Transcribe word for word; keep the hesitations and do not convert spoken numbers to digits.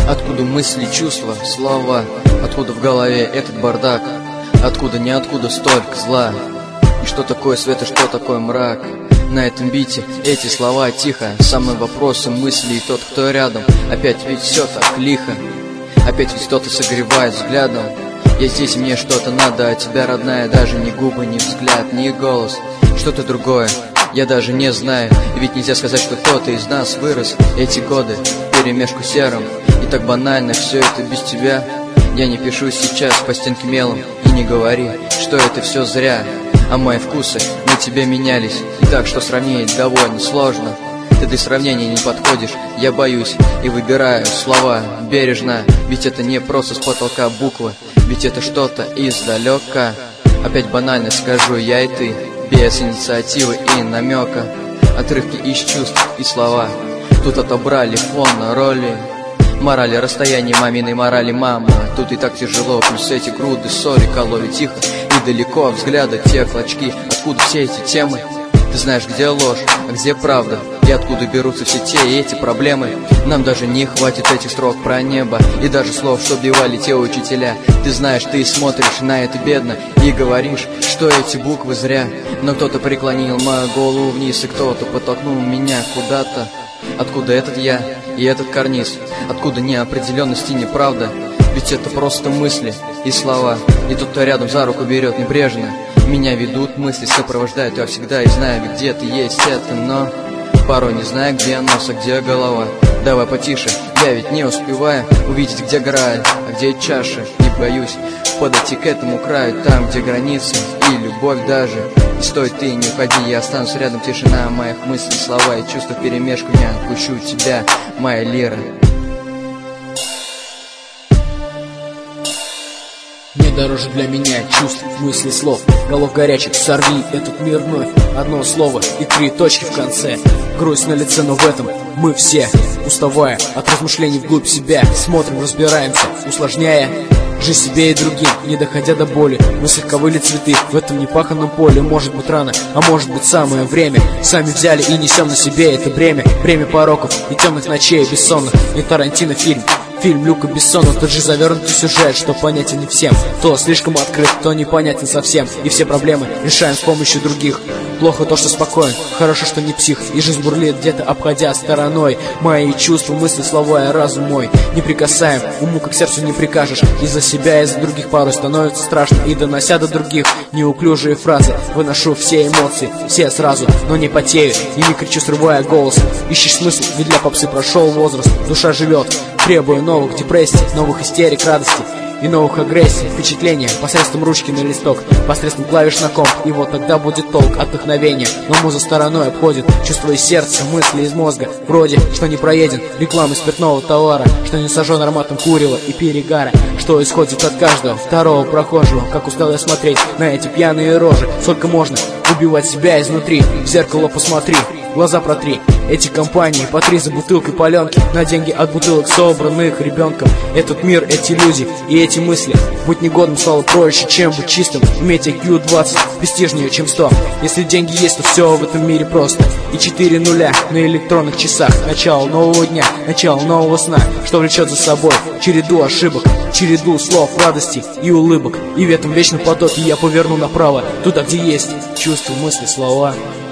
Откуда мысли, чувства, слова? Откуда в голове этот бардак? Откуда, ниоткуда столько зла? И что такое свет, и что такое мрак? На этом бите эти слова тихо. Самые вопросы, мысли и тот, кто рядом. Опять ведь все так лихо. Опять ведь кто-то согревает взглядом. Я здесь, мне что-то надо, а тебя, родная, даже ни губы, ни взгляд, ни голос. Что-то другое, я даже не знаю. Ведь нельзя сказать, что кто-то из нас вырос эти годы вперемешку серым. И так банально все это без тебя. Я не пишу сейчас по стенке мелом. И не говори, что это все зря. А мои вкусы на тебе менялись. И так, что сравнить довольно сложно. Ты для сравнения не подходишь, я боюсь и выбираю слова бережно. Ведь это не просто с потолка буквы, ведь это что-то издалека. Опять банально скажу я и ты, без инициативы и намека. Отрывки из чувств и слова тут отобрали фон роли. Морали расстояния маминой морали мама. Тут и так тяжело, плюс эти груды ссори кололи тихо и далеко взгляда те клочки. Откуда все эти темы? Ты знаешь, где ложь, а где правда? И откуда берутся все те и эти проблемы? Нам даже не хватит этих строк про небо и даже слов, что бивали те учителя. Ты знаешь, ты смотришь на это бедно и говоришь, что эти буквы зря. Но кто-то преклонил мою голову вниз, и кто-то подтолкнул меня куда-то. Откуда этот я и этот карниз? Откуда неопределенность и неправда? Ведь это просто мысли и слова. И тот, кто рядом за руку берет небрежно. Меня ведут мысли, сопровождают, я всегда и знаю, где-то есть это, но порой не знаю, где нос, а где голова. Давай потише, я ведь не успеваю увидеть, где грань, а где чаша. Не боюсь подойти к этому краю, там, где границы и любовь даже. И стой ты, не уходи, я останусь рядом, тишина моих мыслей, слова и чувства вперемешку. Я отпущу тебя, моя лира. Не дороже для меня чувств, мыслей, слов, голов горячих, сорви этот мир вновь. Одно слово и три точки в конце. Грусть на лице, но в этом мы все, уставая от размышлений вглубь себя, смотрим, разбираемся, усложняя жизнь себе и другим, не доходя до боли. Мы слегка выли цветы в этом непаханном поле. Может быть рано, а может быть самое время. Сами взяли и несем на себе это бремя. Бремя пороков и темных ночей бессонных. Не Тарантино фильм, фильм Люка Бессона. Тот же завернутый сюжет, что понятен не всем. То слишком открыт, то непонятен совсем. И все проблемы решаем с помощью других. Плохо то, что спокоен, хорошо, что не псих. И жизнь бурлит где-то, обходя стороной. Мои чувства, мысли, слова и разум мой не прикасаем, уму как сердцу не прикажешь. Из-за себя, из-за других порой становится страшно. И донося до других неуклюжие фразы, выношу все эмоции, все сразу, но не потею и не кричу, срывая голос. Ищешь смысл, ведь для попсы прошел возраст. Душа живет, требуя новых депрессий, новых истерик, радости и новых агрессий, впечатления посредством ручки на листок, посредством клавиш на комп. И вот тогда будет толк от вдохновения. Но муза стороной обходит чувства из сердца, мысли из мозга. Вроде, что не проеден рекламой спиртного товара, что не сожжен ароматом курева и перегара, что исходит от каждого второго прохожего. Как устал я смотреть на эти пьяные рожи. Сколько можно убивать себя изнутри? В зеркало посмотри, глаза протри. Эти компании по три за бутылкой паленки, на деньги от бутылок, собранных ребенком. Этот мир, эти люди и эти мысли. Быть негодным стало проще, чем быть чистым. Иметь ай кью двадцать престижнее, чем сто. Если деньги есть, то все в этом мире просто. И четыре нуля на электронных часах. Начало нового дня, начало нового сна, что влечет за собой череду ошибок, череду слов, радости и улыбок. И в этом вечном потоке я поверну направо, туда, где есть чувства, мысли, слова.